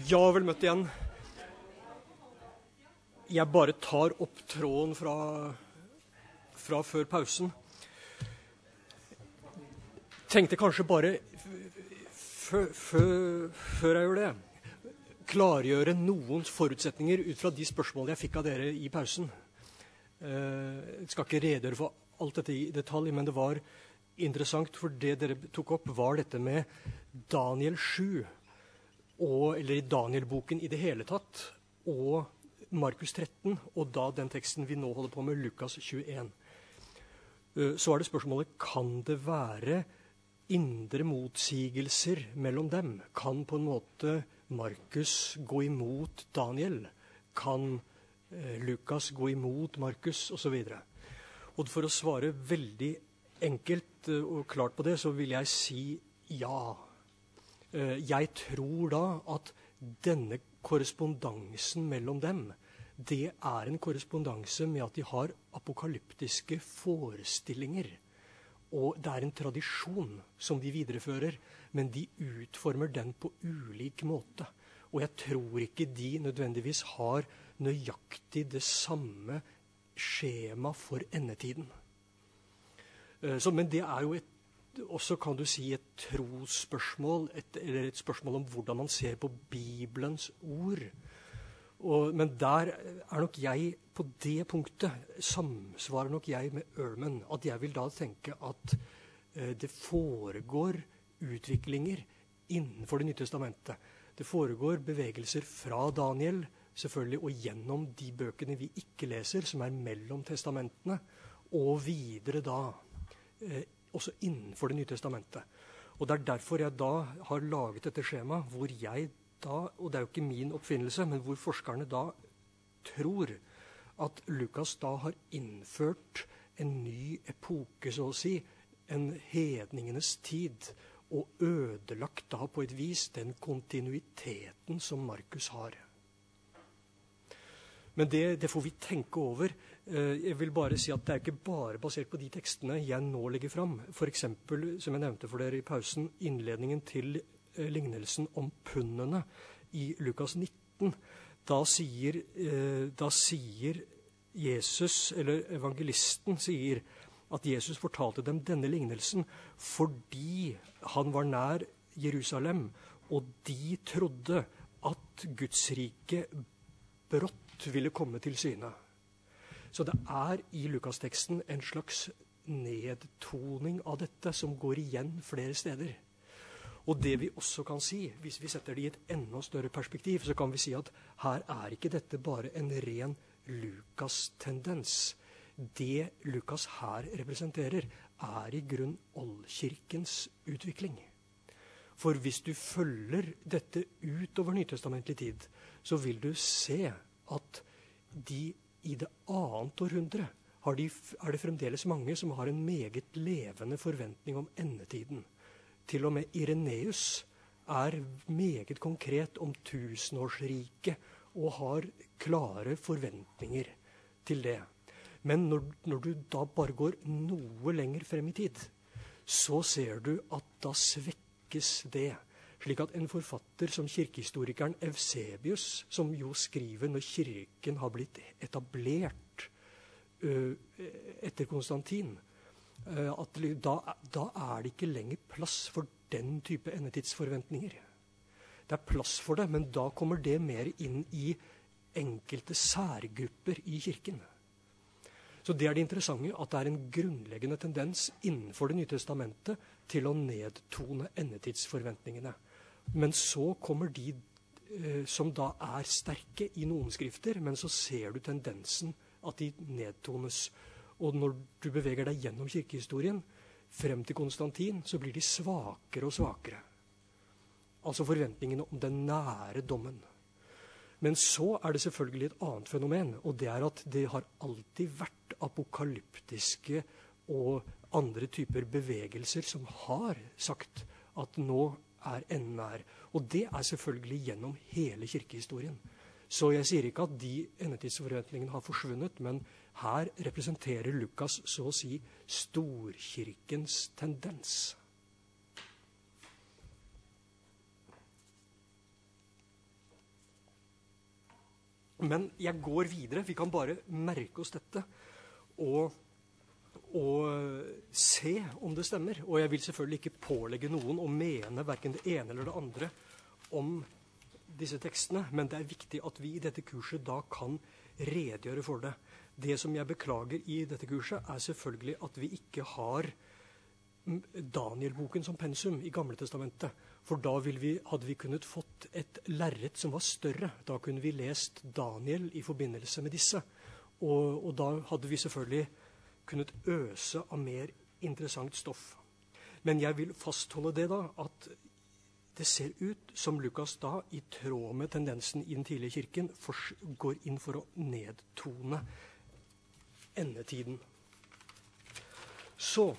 Ja, vel møtt igjen. Jeg bare tar opp tråden fra før pausen. Tenkte kanskje bare, før jeg gjør det, klargjøre noen forutsetninger ut fra de spørsmålene jeg fikk av dere i pausen. Jeg skal ikke redegjøre for alt dette i detalj, men det var interessant, for det dere tok opp var dette med Daniel 7, eller i Daniel-boken i det hele tatt, og Markus 13, og da den teksten vi nå holder på med, Lukas 21. Så det spørsmålet, kan det være indre motsigelser mellom dem? Kan på en måte Markus gå imot Daniel? Kan Lukas gå imot Markus, og så videre? Og for å svare veldig enkelt og klart på det, så vil jeg si ja. Jeg tror da at denne korrespondansen mellom dem, det er en korrespondanse med at de har apokalyptiske forestillinger. Og det er en tradisjon som de viderefører, men de utformer den på ulik måte. Og jeg tror ikke de nødvendigvis har nøyaktig det samme skjema for endetiden. Men det er jo også kan du si et trosspørsmål, eller et spørsmål om hvordan man ser på Bibelens ord. Men der er nok jeg, på det punktet, samsvarer nok jeg med Ehrman, at jeg vil da tenke at det foregår utviklinger innenfor Det nye testamentet. Det foregår bevegelser fra Daniel, selvfølgelig, og gjennom de bøkene vi ikke leser, som er mellom testamentene, og videre da, også innenfor Det nye testamentet. Og det er derfor jeg da har laget dette skjema, hvor jeg da, og det er jo ikke min oppfinnelse, men hvor forskerne da tror at Lukas da har innført en ny epoke, så å si, en hedningenes tid, og ødelagt da på et vis den kontinuiteten som Markus har. Men det får vi tenke over. Jeg vil bare si at det er ikke bare basert på de tekstene jeg nå legger fram. For eksempel, som jeg nevnte for dere i pausen, innledningen til lignelsen om pundene i Lukas 19. Da sier Jesus, eller evangelisten sier, at Jesus fortalte dem denne lignelsen fordi han var nær Jerusalem, og de trodde at Guds rike brått ville komme til syne. Så det er i Lukas-teksten en slags nedtoning av dette som går igjen flere steder. Og det vi også kan si, hvis vi setter det i et enda større perspektiv, så kan vi si at her er ikke dette bare en ren Lukas-tendens. Det Lukas her representerer er i grunn oldkirkens utvikling. For hvis du følger dette utover nytestamentlig tid, så vil du se at i det annet århundre er det fremdeles mange som har en meget levende forventning om endetiden. Til og med Ireneus er meget konkret om tusenårsriket og har klare forventninger til det. Men når du da bare går noe lenger frem i tid, så ser du at da svekkes det. Slik at en forfatter som kirkehistorikeren Eusebius, som jo skriver når kirken har blitt etablert etter Konstantin, at da er det ikke lenger plass for den type endetidsforventninger. Det er plass for det, men da kommer det mer inn i enkelte særgrupper i kirken. Så det er det interessante, at det er en grunnleggende tendens innenfor Det nye testamentet til å nedtone endetidsforventningene. Men så kommer de som da er sterke i noen skrifter, men så ser du tendensen at de nedtones. Og når du beveger deg gjennom kirkehistorien, frem til Konstantin, så blir de svakere og svakere. Altså forventningene om den nære dommen. Men så er det selvfølgelig et annet fenomen, og det er at det har alltid vært apokalyptiske og andre typer bevegelser som har sagt at nå er enden nær. Og det er selvfølgelig gjennom hele kirkehistorien. Så jeg sier ikke at de endetidsforventningene har forsvunnet, men her representerer Lukas så å si storkirkens tendens. Men jeg går videre. Vi kan bare merke oss dette og se om det stemmer. Og jeg vil selvfølgelig ikke pålegge noen å mene hverken det ene eller det andre om disse tekstene, men det er viktig at vi i dette kurset da kan redegjøre for det. Det som jeg beklager i dette kurset, er selvfølgelig at vi ikke har Daniel-boken som pensum i Gamle Testamentet. For da hadde vi kunnet fått et lerret som var større. Da kunne vi lest Daniel i forbindelse med disse. Og da hadde vi selvfølgelig kunnet øse av mer interessant stoff. Men jeg vil fastholde det da, at det ser ut som Lukas da, i tråd med tendensen i den tidlige kirken, går inn for å nedtone endetiden. Så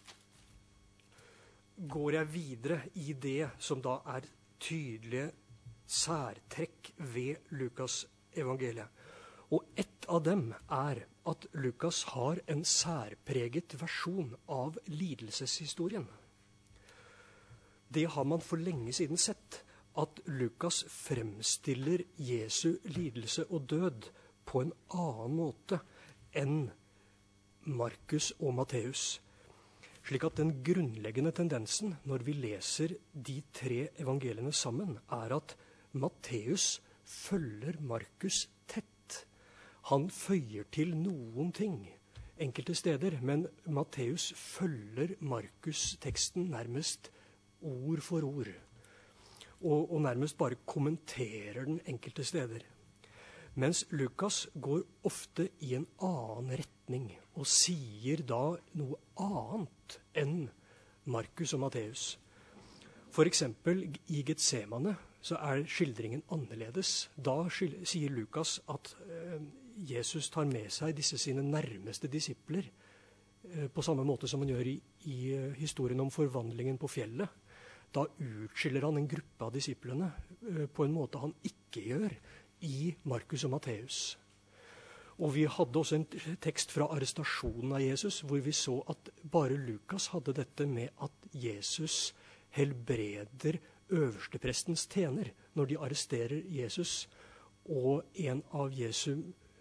går jeg videre i det som da er tydelige særtrekk ved Lukas evangeliet. Og ett av dem er at Lukas har en særpreget versjon av lidelseshistorien. Det har man for lenge siden sett, at Lukas fremstiller Jesu lidelse og død på en annen måte enn Markus og Matteus. Slik at den grunnleggende tendensen når vi leser de tre evangeliene sammen, er at Matteus følger Markus tett. Han føyer til noen ting enkelte steder, men Matteus følger Markus-teksten nærmest ord for ord, og nærmest bare kommenterer den enkelte steder. Mens Lukas går ofte i en annen retning, og sier da noe annet enn Markus og Matteus. For eksempel i Getsemane så er skildringen annerledes. Da sier Lukas at Jesus tar med seg disse sine nærmeste disipler, på samme måte som han gjør i historien om forvandlingen på fjellet. Da utskiller han en gruppe av disiplene på en måte han ikke gjør i Markus og Matteus. Og vi hadde også en tekst fra arrestasjonen av Jesus, hvor vi så at bare Lukas hadde dette med at Jesus helbreder øversteprestens tjener når de arresterer Jesus, og en av Jesu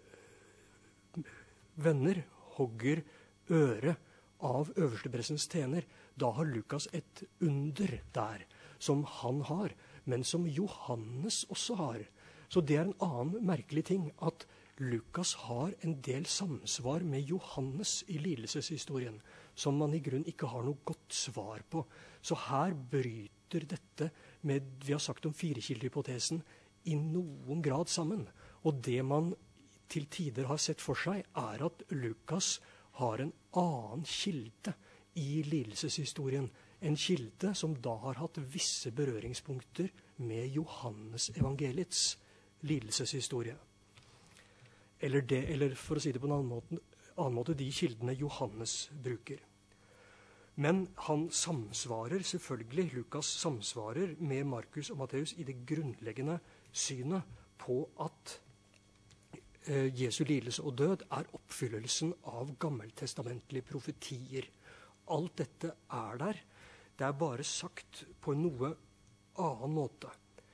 venner hogger øret av øversteprestens tjener. Da har Lukas et under der, som han har, men som Johannes også har. Så det er en annen merkelig ting, at Lukas har en del samsvar med Johannes i lidelseshistorien, som man i grunn ikke har noe godt svar på. Så her bryter dette med, vi har sagt om firekildehypotesen, i noen grad sammen. Og det man til tider har sett for seg, er at Lukas har en annen kilde i lidelseshistorien. En kilde som da har hatt visse berøringspunkter med Johannes evangeliets lidelseshistorie. Eller for å si det på en annen måte, de kildene Johannes bruker. Men han samsvarer selvfølgelig, Lukas samsvarer med Markus og Matteus i det grunnleggende synet på at Jesu lidelse og død er oppfyllelsen av gammeltestamentlige profetier. Alt dette er der. Det er bare sagt på en noe annen måte.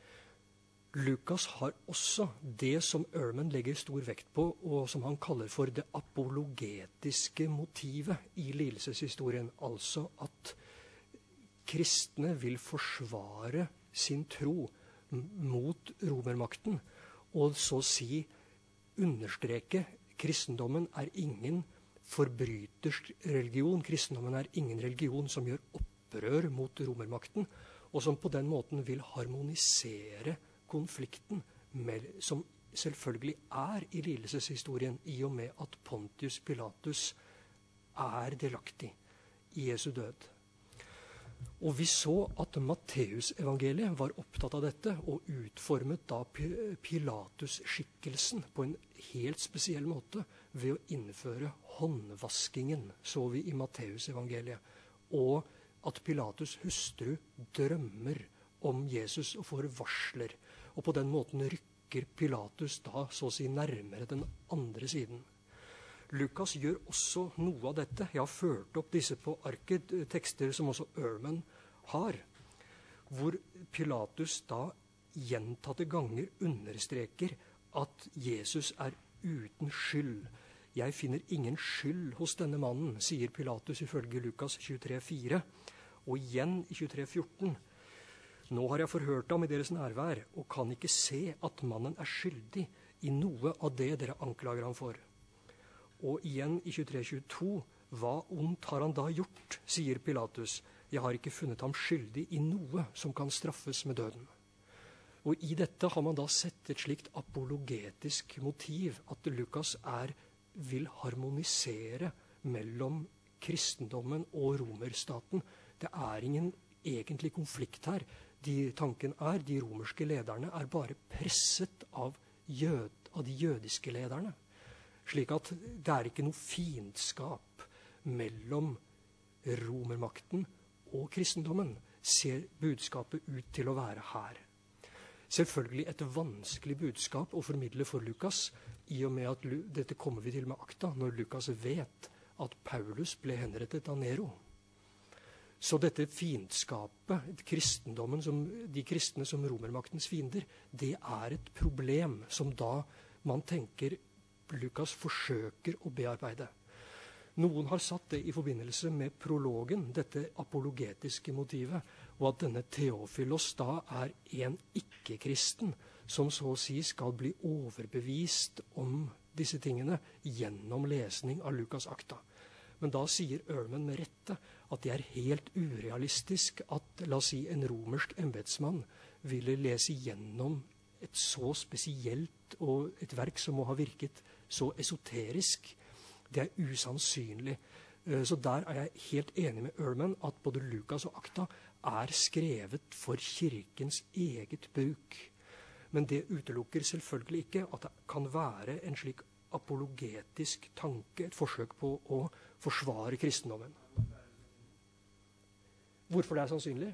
Lukas har også det som Ehrman legger stor vekt på, og som han kaller for det apologetiske motivet i lidelseshistorien. Altså at kristne vil forsvare sin tro mot romermakten, og så si understreke kristendommen er ingen forbrytersk religion. Kristendommen er ingen religion som gjør opprør mot romermakten, og som på den måten vil harmonisere konflikten som selvfølgelig er i lidelseshistorien, i og med at Pontius Pilatus er delaktig i Jesu død. Og vi så at Matteus-evangeliet var opptatt av dette, og utformet da Pilatus-skikkelsen på en helt spesiell måte ved å innføre håndvaskingen, så vi i Matteus-evangeliet. Og at Pilatus' hustru drømmer om Jesus og får varsler. Og på den måten rykker Pilatus da så å si nærmere den andre siden. Lukas gjør også noe av dette. Jeg har ført opp disse på arket, tekster som også Ehrman har, hvor Pilatus da gjentatte ganger understreker at Jesus er uten skyld. Jeg finner ingen skyld hos denne mannen, sier Pilatus ifølge Lukas 23,4. Og igjen i 23,14. Nå har jeg forhørt ham i deres nærvær, og kan ikke se at mannen er skyldig i noe av det dere anklager ham for. Og igjen i 23,22. Hva ondt har han da gjort, sier Pilatus. Jeg har ikke funnet ham skyldig i noe som kan straffes med døden. Og i dette har man da sett et slikt apologetisk motiv, at Lukas vil harmonisere mellom kristendommen og romerstaten. Det er ingen egentlig konflikt her. Tanken de romerske lederne bare presset av de jødiske lederne. Slik at det ikke noe fiendskap mellom romermakten og kristendommen, ser budskapet ut til å være her. Selvfølgelig et vanskelig budskap å formidle for Lukas, i og med at dette kommer vi til med akta, når Lukas vet at Paulus ble henrettet av Nero. Så dette fiendskapet, kristendommen, de kristne som romermaktens fiender, det et problem som da man tenker Lukas forsøker å bearbeide. Noen har satt det i forbindelse med prologen, dette apologetiske motivet, og at denne Theofilos da en ikke-kristen, som så å si skal bli overbevist om disse tingene gjennom lesning av Lukas akta. Men da sier Ehrman med rette at det helt urealistisk at, la oss si, en romersk embetsmann ville lese gjennom et så spesielt og et verk som må ha virket så esoterisk. Det usannsynlig. Så der jeg helt enig med Ehrman at både Lukas og akta skrevet for kirkens eget bruk. Men det utelukker selvfølgelig ikke at det kan være en slik apologetisk tanke, et forsøk på å forsvare kristendommen. Hvorfor det sannsynlig?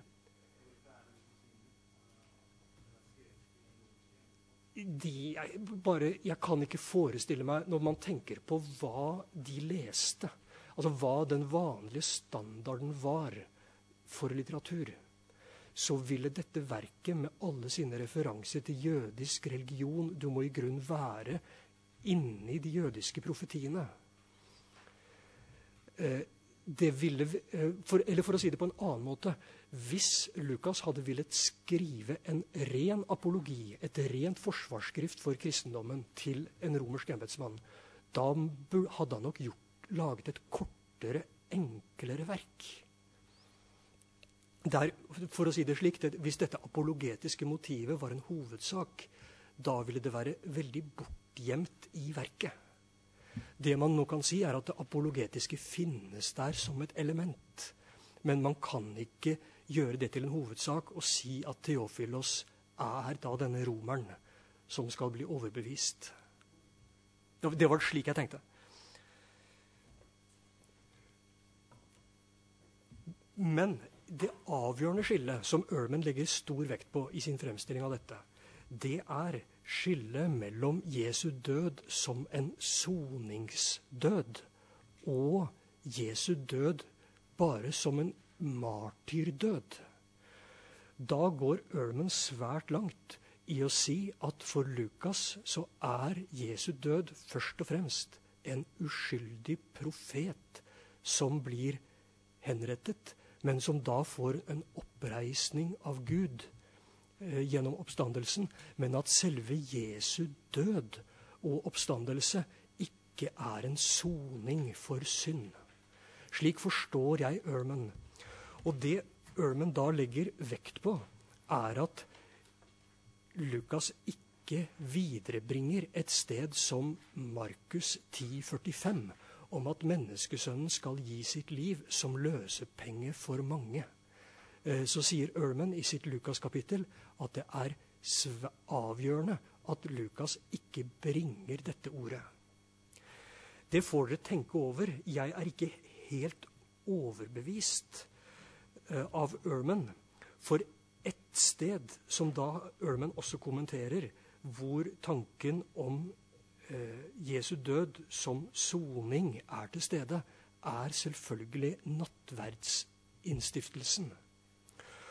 Jeg kan ikke forestille meg, når man tenker på hva de leste, altså hva den vanlige standarden var for litteratur, så ville dette verket med alle sine referanser til jødisk religion, du må i grunn være inne i de jødiske profetiene. For å si det på en annen måte, hvis Lukas hadde villet skrive en ren apologi, et rent forsvarsskrift for kristendommen til en romersk embetsmann, da hadde han nok laget et kortere, enklere verk. For å si det slik, hvis dette apologetiske motivet var en hovedsak, da ville det være veldig bortgjemt i verket. Det man nå kan si at det apologetiske finnes der som et element. Men man kan ikke gjøre det til en hovedsak og si at Theofilos da denne romeren som skal bli overbevist. Det var slik jeg tenkte. Men det avgjørende skillet som Ehrman legger stor vekt på i sin fremstilling av dette, det skillet mellom Jesu død som en soningsdød og Jesu død bare som en martyrdød. Da går Ehrman svært langt i å si at for Lukas så Jesu død først og fremst en uskyldig profet som blir henrettet, men som da får en oppreisning av Gud gjennom oppstandelsen, men at selve Jesu død og oppstandelse ikke en soning for synd. Slik forstår jeg Ehrman. Og det Ehrman da legger vekt på, at Lukas ikke viderebringer et sted som Markus 10,45, om at menneskesønnen skal gi sitt liv som løsepenge for mange. Så sier Ehrman i sitt Lukas-kapittel at det avgjørende at Lukas ikke bringer dette ordet. Det får dere tenke over. Jeg ikke helt overbevist av Ehrman. For ett sted som da Ehrman også kommenterer, hvor tanken om Jesu død som soning til stede, selvfølgelig nattverdsinnstiftelsen.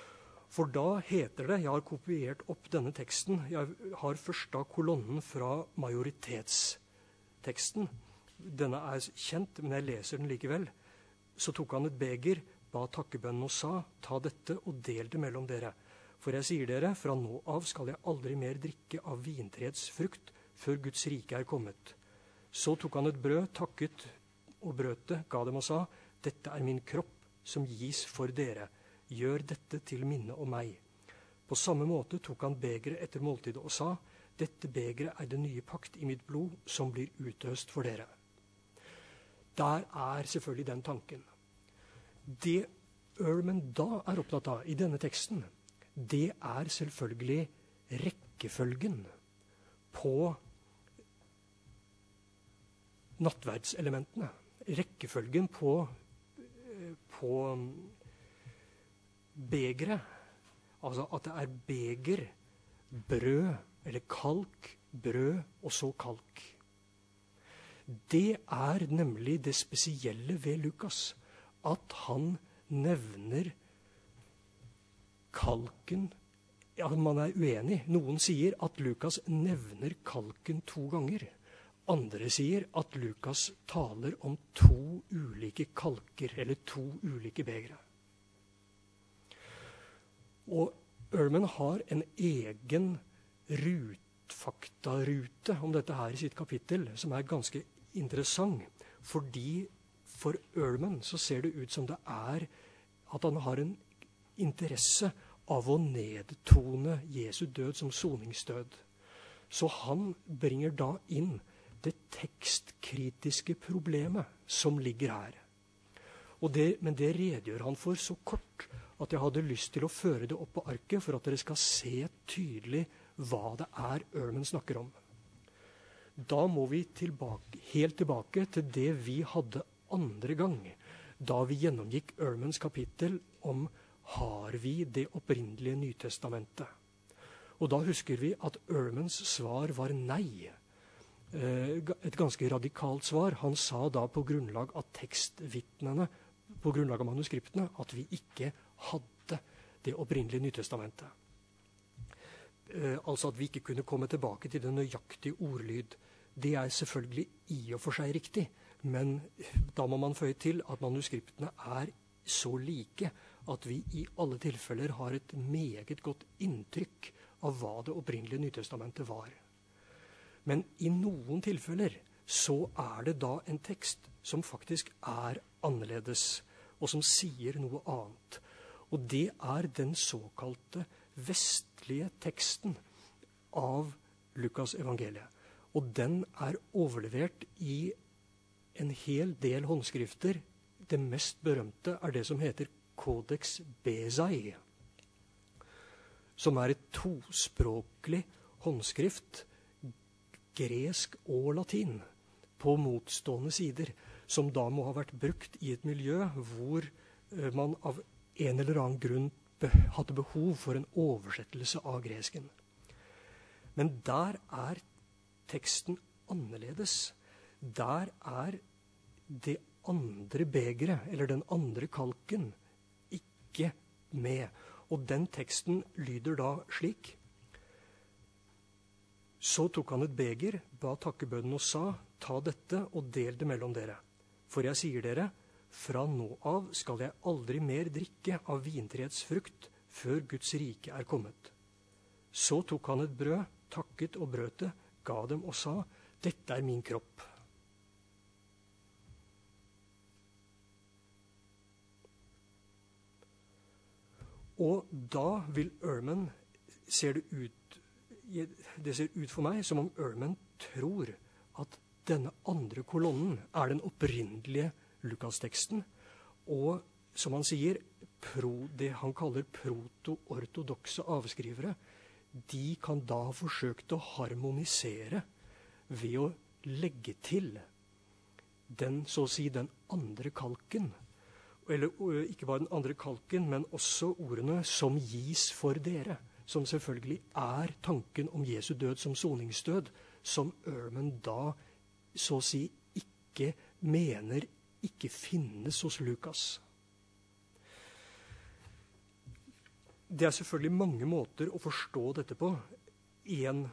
For da heter det, jeg har kopiert opp denne teksten, jeg har først da kolonnen fra majoritetsteksten. Denne er kjent, men jeg leser den likevel. Så tok han et beger, ba takkebønnen og sa, ta dette og del det mellom dere. For jeg sier dere, fra nå av skal jeg aldri mer drikke av vintreets frukt, før Guds rike er kommet. Så tok han et brød, takket og brøt det, ga dem og sa, dette er min kropp som gis for dere. Gjør dette til minne om meg. På samme måte tok han begeret etter måltidet og sa, dette begeret er den nye pakt i mitt blod som blir utøst for dere. Der er selvfølgelig den tanken. Det Ehrman da er opptatt av i denne teksten, det er selvfølgelig rekkefølgen på nattverdselementene. Rekkefølgen på begeret, altså at det er beger, brød, eller kalk, brød og så kalk. Det er nemlig det spesielle ved Lukas, at han nevner kalken. Ja, man er uenig. Noen sier at Lukas nevner kalken 2 ganger. Andre sier at Lukas taler om 2 ulike kalker, eller 2 ulike begere. Og Ehrman har en egen faktarute om dette her i sitt kapittel, som er ganske interessant, fordi for Ehrman så ser det ut som det er at han har en interesse av å nedtone Jesu død som soningsdød. Så han bringer da inn det tekstkritiske problemet som ligger her. Men det redegjør han for så kort at jeg hadde lyst til å føre det opp på arket for at dere skal se tydelig hva det er Ehrman snakker om. Da må vi helt tilbake til det vi hadde andre gang, da vi gjennomgikk Ehrmans kapittel om har vi det opprinnelige Nytestamentet. Og da husker vi at Ehrmans svar var nei. Et ganske radikalt svar. Han sa da på grunnlag av tekstvitnene, på grunnlag av manuskriptene, at vi ikke hadde det opprinnelige Nytestamentet. Altså at vi ikke kunne komme tilbake til den nøyaktige ordlyd. Det er selvfølgelig i og for seg riktig, men da må man føye til at manuskriptene er så like at vi i alle tilfeller har et meget godt inntrykk av hva det opprinnelige Nytestamentet var. Men i noen tilfeller så er det da en tekst som faktisk er annerledes, og som sier noe annet. Og det er den såkalte vestlige teksten av Lukas evangeliet. Og den er overlevert i en hel del håndskrifter. Det mest berømte er det som heter Codex Bezae, som er et tospråklig håndskrift, gresk og latin, på motstående sider, som da må ha vært brukt i et miljø hvor man av en eller annen grunn hadde behov for en oversettelse av gresken. Men der er teksten annerledes. Der er det andre begeret, eller den andre kalken, ikke med. Og den teksten lyder da slik: Så tok han et beger, ba takkebønnen og sa, ta dette og del det mellom dere. For jeg sier dere, fra nå av skal jeg aldri mer drikke av vintreets frukt, før Guds rike er kommet. Så tok han et brød, takket og brøt det, ga dem og sa, dette er min kropp. Og da vil Ehrman, det ser ut for meg som om Ehrman tror at denne andre kolonnen er den opprinnelige Lukas-teksten, og som han sier, det han kaller proto-ortodokse avskrivere, de kan da ha forsøkt å harmonisere ved å legge til den, så å si, den andre kalken. Eller ikke bare den andre kalken, men også ordene som gis for dere, som selvfølgelig er tanken om Jesu død som soningsdød, som Ehrman da, så å si, ikke mener ikke finnes hos Lukas. det selvfølgelig mange måter å forstå dette på. En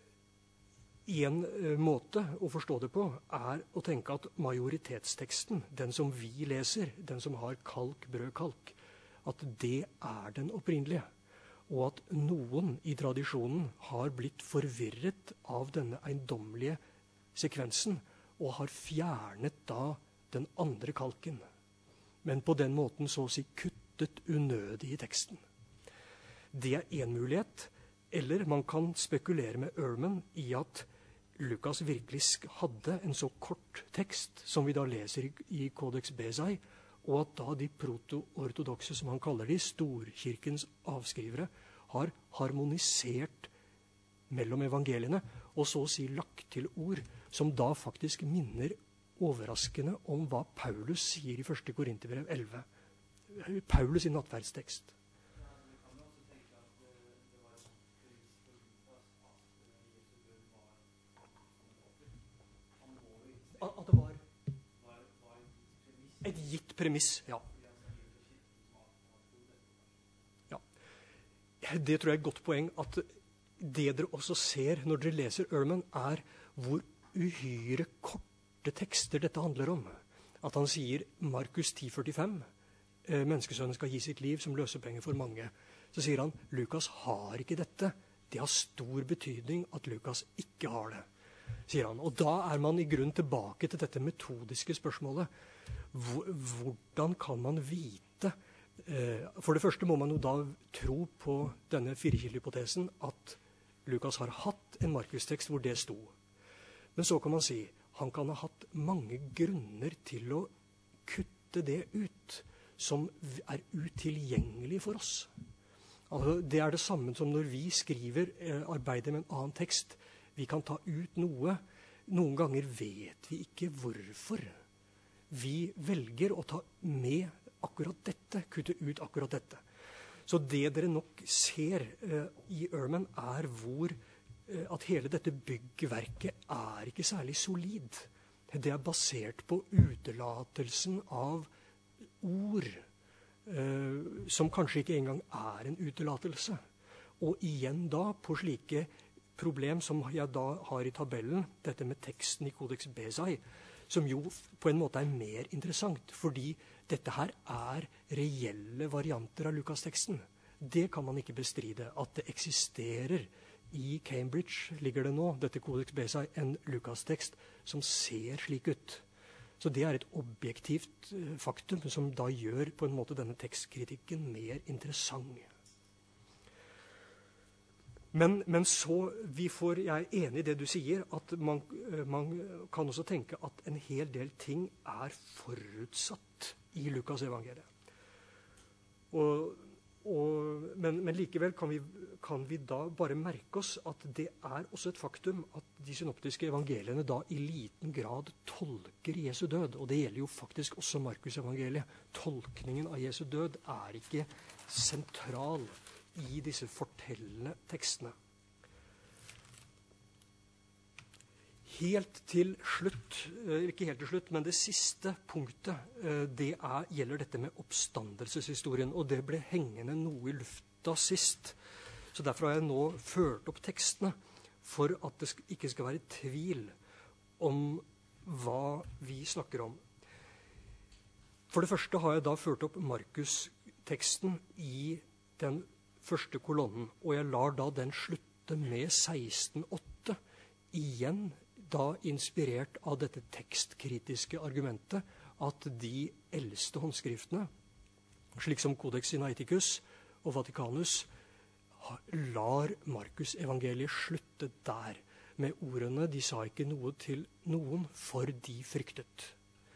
måte å forstå det på er å tenke at majoritetsteksten, den som vi leser, den som har kalk, brød, kalk, at det er den opprinnelige. Og at noen i tradisjonen har blitt forvirret av denne eiendommelige sekvensen og har fjernet da den andre kalken. Men på den måten så å si kuttet unødig i teksten. Det er en mulighet. Eller man kan spekulere med Ehrman i at Lukas virkelig hadde en så kort tekst som vi da leser i Codex Bezae, og at da de proto-ortodokse, som han kaller de, storkirkens avskrivere, har harmonisert mellom evangeliene, og så å si lagt til ord, som da faktisk minner overraskende om hva Paulus sier i 1. Korinterbrev 11. Paulus i nattverdstekst. At det var et gitt premiss, ja. Ja. Det tror jeg er et godt poeng, at det dere også ser når dere leser Ehrman, er hvor uhyre korte tekster dette handler om. At han sier Markus 10,45, menneskesønnen skal gi sitt liv som løsepenger for mange. Så sier han, Lukas har ikke dette. Det har stor betydning at Lukas ikke har det, sier han. Og da er man i grunn tilbake til dette metodiske spørsmålet. Hvordan kan man vite? For det første må man jo da tro på denne firekildehypotesen at Lukas har hatt en Markus-tekst hvor det sto. Men så kan man si, han kan ha hatt mange grunner til å kutte det ut, som er utilgjengelig for oss. Altså, det er det samme som når vi skriver, arbeider med en annen tekst. Vi kan ta ut noe. Noen ganger vet vi ikke hvorfor. Vi velger å ta med akkurat dette, kutte ut akkurat dette. Så det dere nok ser i Ehrman er at hele dette byggverket er ikke særlig solid. Det er basert på utelatelsen av ord, som kanskje ikke engang er en utelatelse. Og igjen da på slike problem som jeg da har i tabellen, dette med teksten i Codex Bezae, som jo på en måte er mer interessant, fordi dette her er reelle varianter av Lukas-teksten. Det kan man ikke bestride. At det eksisterer i Cambridge, ligger det nå, dette Codex Bezae, en Lukas-tekst som ser slik ut. Så det er et objektivt faktum som da gjør på en måte denne tekstkritikken mer interessant. Men så jeg er enig i det du sier, at man kan også tenke at en hel del ting er forutsatt i Lukas evangeliet. Men likevel kan vi da bare merke oss at det er også et faktum at de synoptiske evangeliene da i liten grad tolker Jesu død. Og det gjelder jo faktisk også Markus evangeliet. Tolkningen av Jesu død er ikke sentral i disse fortellende tekstene. Helt til slutt, ikke helt til slutt, men det siste punktet, det gjelder dette med oppstandelseshistorien, og det ble hengende noe i lufta sist. Så derfor har jeg nå ført opp tekstene, for at det ikke skal være tvil om hva vi snakker om. For det første har jeg da ført opp Markus-teksten i den første kolonnen, og jeg lar da den slutte med 16,8, igjen da inspirert av dette tekstkritiske argumentet at de eldste håndskriftene, slik som Codex Sinaiticus og Vaticanus, lar Markus evangeliet slutte der, med ordene de sa ikke noe til noen, for de fryktet.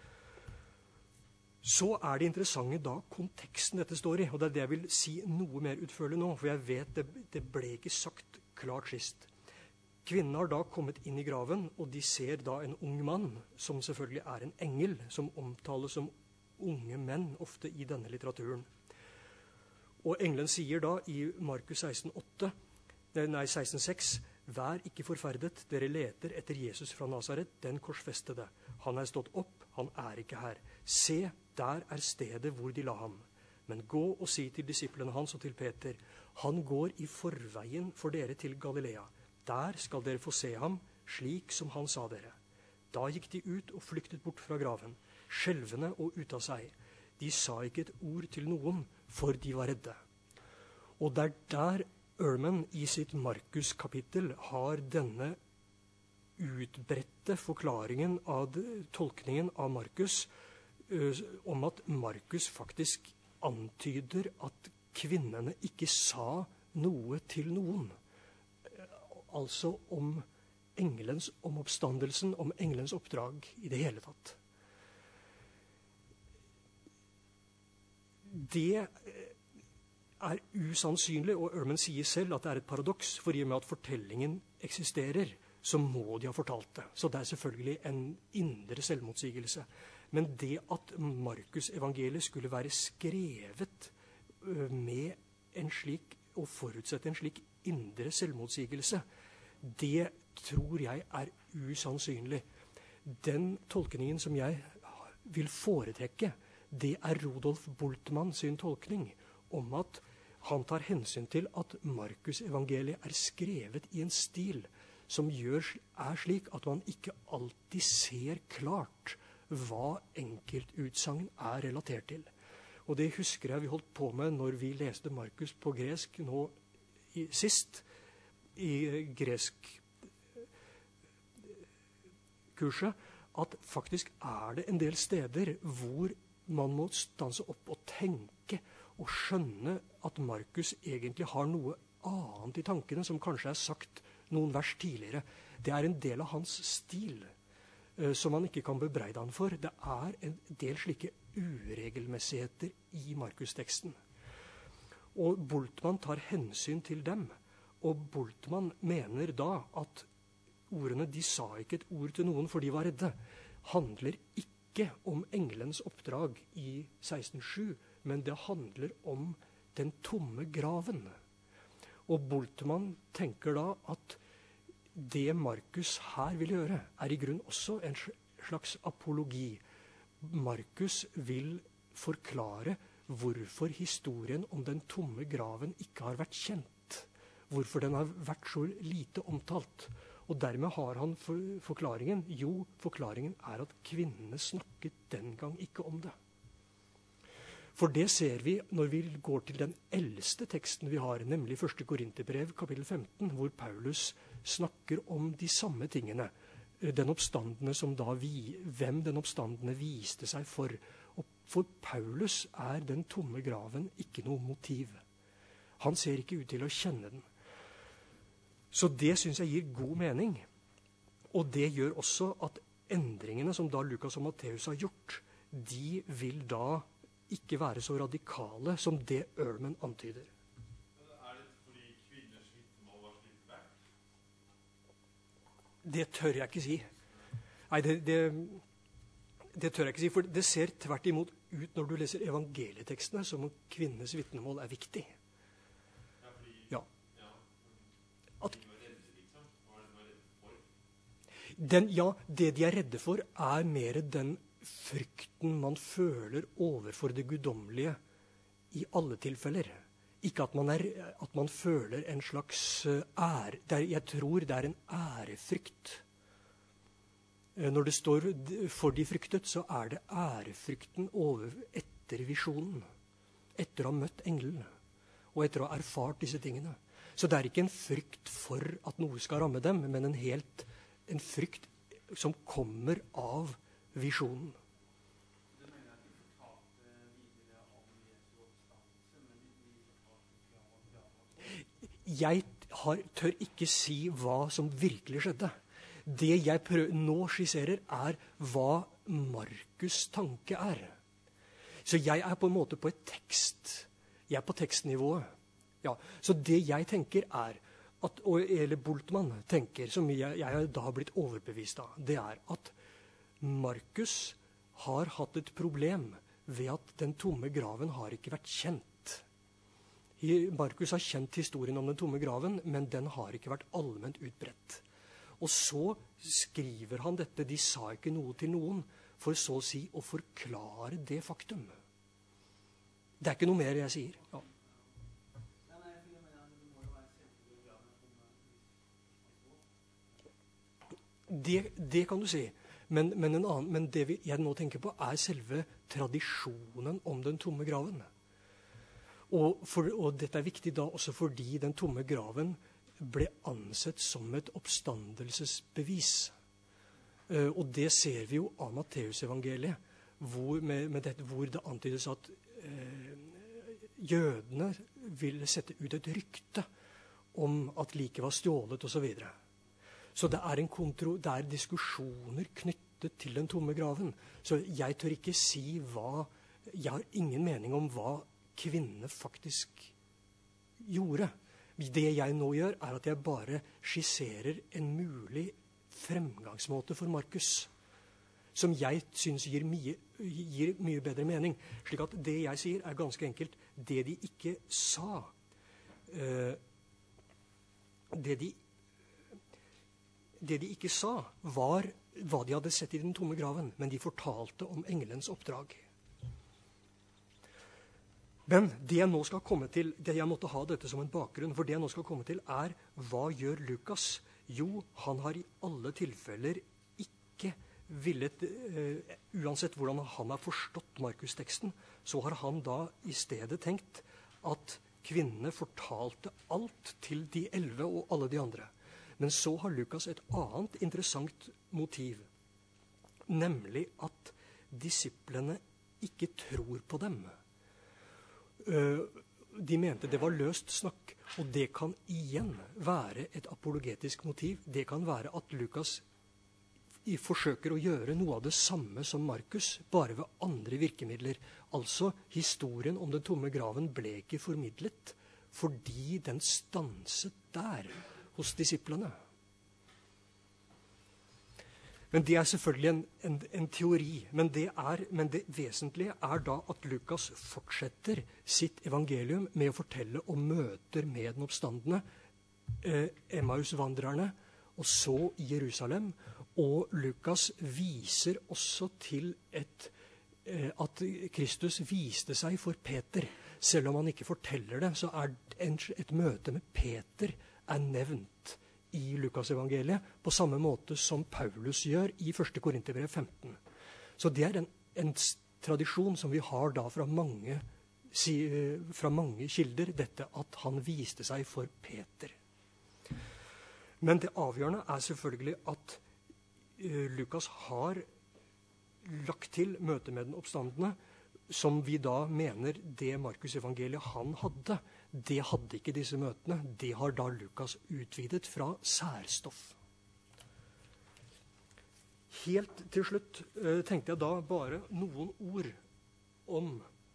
Så er det interessante da konteksten dette står i, og det er det jeg vil si noe mer utførlig nå, for jeg vet det ble ikke sagt klart sist. Kvinnen har da kommet inn i graven, og de ser da en ung mann, som selvfølgelig er en engel, som omtales som unge menn, ofte i denne litteraturen. Og engelen sier da i Markus 16,6, vær ikke forferdet, dere leter etter Jesus fra Nazaret, den korsfestede. Han er stått opp, han er ikke her. Se, der er stedet hvor de la ham. Men gå og si til disiplene hans og til Peter, han går i forveien for dere til Galilea. Der skal dere få se ham, slik som han sa dere. Da gikk de ut og flyktet bort fra graven, skjelvende og ut av seg. De sa ikke et ord til noen, for de var redde. Og det er der Ehrman i sitt Markus-kapittel har denne utbredte forklaringen av tolkningen av Markus, om at Markus faktisk antyder at kvinnene ikke sa noe til noen. Altså om oppstandelsen, om engelens oppdrag i det hele tatt. Det er usannsynlig, og Ehrman sier selv at det er et paradoks, for i og med at fortellingen eksisterer, så må de ha fortalt det. Så det er selvfølgelig en indre selvmotsigelse. Men det at Markus-evangeliet skulle være skrevet med en slik, og forutsette en slik indre selvmotsigelse, det tror jeg er usannsynlig. Den tolkningen som jeg vil foretrekke, det er Rudolf Bultmann sin tolkning om at han tar hensyn til at Markus-evangeliet er skrevet i en stil som er slik at man ikke alltid ser klart hva enkeltutsagn er relatert til. Og det husker jeg vi holdt på med når vi leste Markus på gresk nå sist, i greskkurset, at faktisk er det en del steder hvor man må stanse opp og tenke og skjønne at Markus egentlig har noe annet i tankene, som kanskje er sagt noen vers tidligere. Det er en del av hans stil, som man ikke kan bebreide han for. Det er en del slike uregelmessigheter i Markus-teksten. Og Bultmann tar hensyn til dem. Og Bultmann mener da at ordene 'de sa ikke et ord til noen, for de var redde', handler ikke om engelens oppdrag i 1607, men det handler om den tomme graven. Og Bultmann tenker da at det Markus her vil gjøre, er i grunn også en slags apologi. Markus vil forklare hvorfor historien om den tomme graven ikke har vært kjent. Hvorfor den har vært så lite omtalt. Og dermed har han forklaringen. Jo, forklaringen er at kvinnene snakket den gang ikke om det. For det ser vi når vi går til den eldste teksten vi har, nemlig 1. Korinterbrev, kapittel 15, hvor Paulus snakker om de samme tingene. Den oppstandende som da hvem den oppstandende viste seg for. Og for Paulus er den tomme graven ikke noe motiv. Han ser ikke ut til å kjenne den. Så det synes jeg gir god mening. Og det gjør også at endringene som da Lukas og Matteus har gjort, de vil da ikke være så radikale som det Ehrman antyder. Er det fordi kvinners vitnemål var slitt vekk? Det tør jeg ikke si. Nei, det tør jeg ikke si, for det ser tvert imot ut når du leser evangelietekstene som om kvinnes vitnemål er viktig. Ja. At, det de er redde for, er mer den frykten man føler overfor det guddommelige i alle tilfeller. Ikke at man føler en slags jeg tror det er en ærefrykt. Når det står 'for de fryktet', så er det ærefrykten etter visjonen. Etter å ha møtt engelen, og etter å ha erfart disse tingene. Så det er ikke en frykt for at noe skal ramme dem, men en frykt som kommer av visjonen. Jeg tør ikke si hva som virkelig skjedde. Det jeg nå skisserer, er hva Markus' tanke er. Så jeg er på en måte på et tekst. Jeg er på tekstnivået. Ja, så det jeg tenker er, eller Bultmann tenker, som jeg da har blitt overbevist av, det er at Markus har hatt et problem ved at den tomme graven har ikke vært kjent. Markus har kjent historien om den tomme graven, men den har ikke vært allment utbredt. Og så skriver han dette, 'de sa ikke noe til noen', for så å si å forklare det faktum. Det er ikke noe mer jeg sier. Ja. Det kan du si. Men det jeg nå tenker på, er selve tradisjonen om den tomme graven. Og dette er viktig da også fordi den tomme graven ble ansett som et oppstandelsesbevis. Og det ser vi jo av Matteusevangeliet, hvor det antydes at jødene ville sette ut et rykte om at liket var stjålet og så videre. Så det er diskusjoner knyttet til den tomme graven. Så jeg tør ikke si jeg har ingen mening om hva kvinnene faktisk gjorde. Det jeg nå gjør, er at jeg bare skisserer en mulig fremgangsmåte for Markus, som jeg synes gir mye bedre mening. Slik at det jeg sier, er ganske enkelt det de ikke sa. Det de ikke sa, var hva de hadde sett i den tomme graven, men de fortalte om engelens oppdrag. Men det jeg nå skal komme til, det jeg måtte ha dette som en bakgrunn, for det jeg nå skal komme til er, hva gjør Lukas? Jo, han har i alle tilfeller ikke villet, uansett hvordan han har forstått Markus-teksten, så har han da i stedet tenkt at kvinnene fortalte alt til de 11 og alle de andre. Men så har Lukas et annet interessant motiv, nemlig at disiplene ikke tror på dem. De mente det var løst snakk, og det kan igjen være et apologetisk motiv. Det kan være at Lukas forsøker å gjøre noe av det samme som Markus, bare ved andre virkemidler. Altså, historien om den tomme graven ble ikke formidlet, fordi den stanset der hos disiplene. Men det er selvfølgelig en teori. Men det vesentlige er da at Lukas fortsetter sitt evangelium med å fortelle om møter med den oppstandende, Emmaus-vandrerne, og så i Jerusalem. Og Lukas viser også til at Kristus viste seg for Peter. Selv om han ikke forteller det, så er et møte med Peter er nevnt i Lukasevangeliet, på samme måte som Paulus gjør i 1. Korinterbrev 15. Så det er en tradisjon som vi har da fra mange kilder, dette at han viste seg for Peter. Men det avgjørende er selvfølgelig at Lukas har lagt til møtet med den oppstandende, som vi da mener det Markus-evangeliet han hadde. Det hadde ikke disse møtene. Det har da Lukas utvidet fra særstoff. Helt til slutt tenkte jeg da bare noen ord om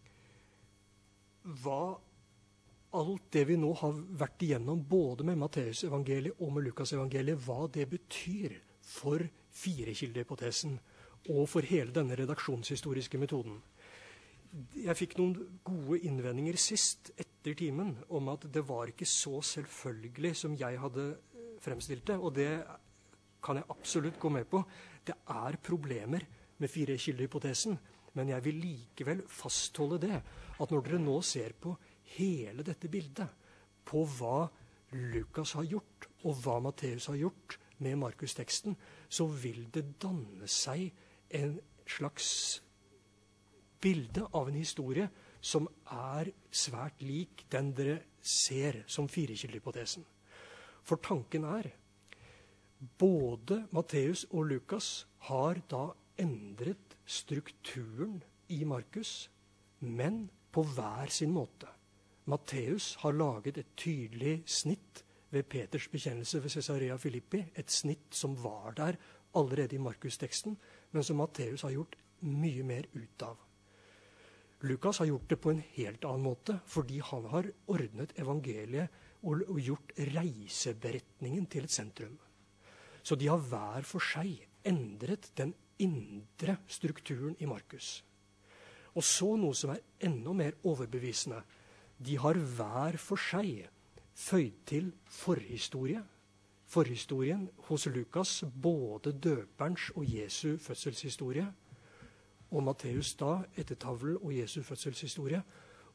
hva alt det vi nå har vært igjennom, både med Matteus-evangeliet og med Lukas-evangeliet, hva det betyr for firekildehypotesen og for hele denne redaksjonshistoriske metoden. Jeg fikk noen gode innvendinger sist etter timen om at det var ikke så selvfølgelig som jeg hadde fremstilt det, og det kan jeg absolutt gå med på. Det er problemer med firekildehypotesen, men jeg vil likevel fastholde det, at når dere nå ser på hele dette bildet, på hva Lukas har gjort, og hva Matteus har gjort med Markus-teksten, så vil det danne seg en slags bilde av en historie som er svært lik den dere ser som firekildehypotesen. For tanken er, både Matteus og Lukas har da endret strukturen i Markus, men på hver sin måte. Matteus har laget et tydelig snitt ved Peters bekjennelse ved Caesarea Philippi, et snitt som var der allerede i Markus-teksten, men som Matteus har gjort mye mer ut av. Lukas har gjort det på en helt annen måte, fordi han har ordnet evangeliet og gjort reiseberetningen til et sentrum. Så de har hver for seg endret den indre strukturen i Markus. Og så noe som er enda mer overbevisende. De har hver for seg føyd til forhistorie. Forhistorien hos Lukas, både døperens og Jesu fødselshistorie, og Matteus da, ettertavlen og Jesu fødselshistorie.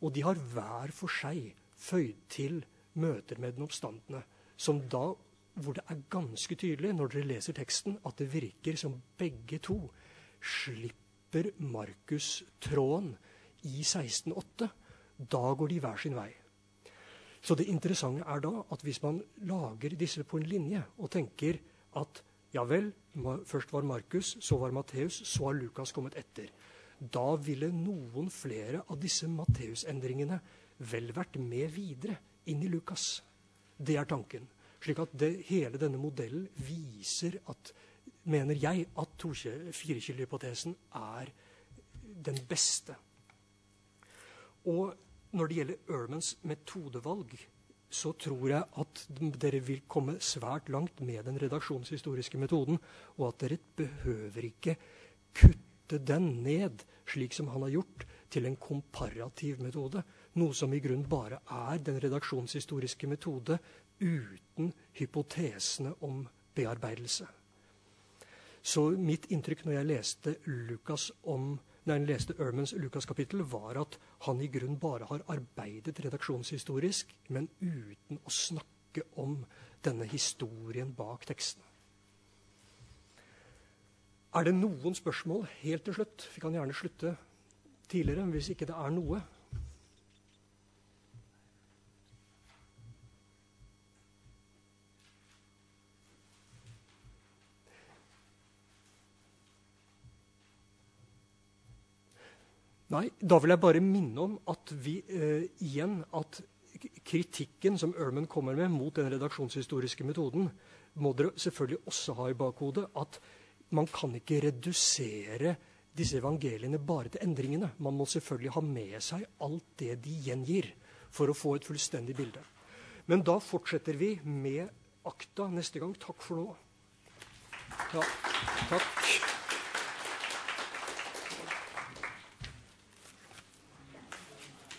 Og de har hver for seg føyd til møter med den oppstandende, som da, hvor det er ganske tydelig når dere leser teksten, at det virker som begge to slipper Markus tråden i 16,8. Da går de hver sin vei. Så det interessante er da at hvis man lager disse på en linje og tenker at ja vel, først var Markus, så var Matteus, så har Lukas kommet etter. Da ville noen flere av disse Matteus-endringene vel vært med videre inn i Lukas. Det er tanken. Slik at hele denne modellen viser at, mener jeg, at 4-kildehypotesen er den beste. Og når det gjelder Ehrmans metodevalg, så tror jeg at dere vil komme svært langt med den redaksjonshistoriske metoden, og at dere behøver ikke kutte den ned, slik som han har gjort, til en komparativ metode, noe som i grunn bare er den redaksjonshistoriske metode uten hypotesene om bearbeidelse. Så mitt inntrykk når jeg leste Ehrmans Lukas-kapittel, var at han i grunn bare har arbeidet redaksjonshistorisk, men uten å snakke om denne historien bak teksten. Er det noen spørsmål helt til slutt? Vi kan gjerne slutte tidligere, hvis ikke det er noe. Nei, da vil jeg bare minne om at at kritikken som Ehrman kommer med mot den redaksjonshistoriske metoden, må dere selvfølgelig også ha i bakhodet at man kan ikke redusere disse evangeliene bare til endringene. Man må selvfølgelig ha med seg alt det de gjengir for å få et fullstendig bilde. Men da fortsetter vi med akta neste gang. Takk for nå. Ja, takk.